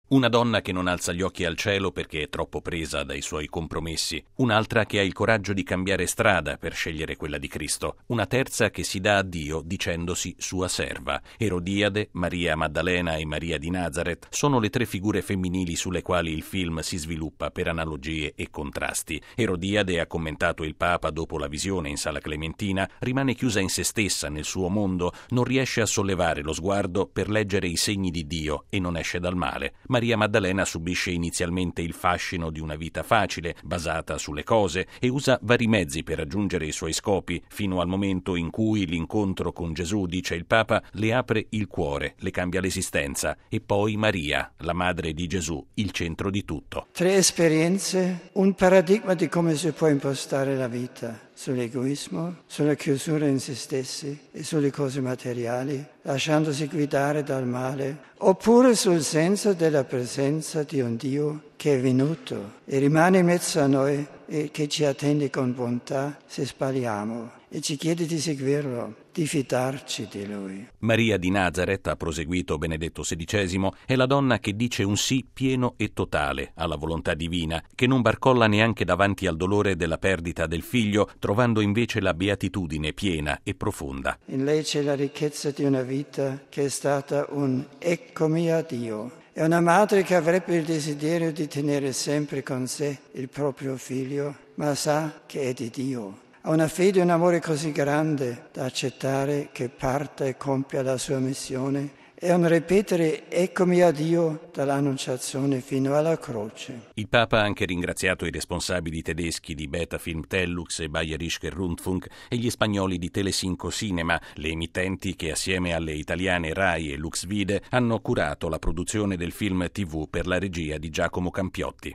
Una donna che non alza gli occhi al cielo perché è troppo presa dai suoi compromessi, un'altra che ha il coraggio di cambiare strada per scegliere quella di Cristo, una terza che si dà a Dio dicendosi sua serva. Erodiade, Maria Maddalena e Maria di Nazaret sono le tre figure femminili sulle quali il film si sviluppa per analogie e contrasti. Erodiade, ha commentato il Papa dopo la visione in Sala Clementina, rimane chiusa in se stessa, nel suo mondo, non riesce a sollevare lo sguardo per leggere i segni di Dio e non esce dal male. Maria Maddalena subisce inizialmente il fascino di una vita facile, basata sulle cose, e usa vari mezzi per raggiungere i suoi scopi, fino al momento in cui l'incontro con Gesù, dice il Papa, le apre il cuore, le cambia l'esistenza, e poi Maria, la madre di Gesù, il centro di tutto. 3 esperienze, un paradigma di come si può impostare la vita. Sull'egoismo, sulla chiusura in se stessi e sulle cose materiali, lasciandosi guidare dal male, oppure sul senso della presenza di un Dio che è venuto e rimane in mezzo a noi e che ci attende con bontà se sbagliamo e ci chiede di seguirlo, di fidarci di Lui. Maria di Nazaret, ha proseguito Benedetto XVI, è la donna che dice un sì pieno e totale alla volontà divina, che non barcolla neanche davanti al dolore della perdita del figlio, trovando invece la beatitudine piena e profonda. In lei c'è la ricchezza di una vita che è stata un eccomi a Dio. È una madre che avrebbe il desiderio di tenere sempre con sé il proprio figlio, ma sa che è di Dio. Ha una fede e un amore così grande da accettare che parta e compia la sua missione. È un ripetere eccomi a Dio dall'annunciazione fino alla croce. Il Papa ha anche ringraziato i responsabili tedeschi di Beta Film Tellux e Bayerischer Rundfunk e gli spagnoli di Telecinco Cinema, le emittenti che assieme alle italiane Rai e Lux Vide hanno curato la produzione del film TV per la regia di Giacomo Campiotti.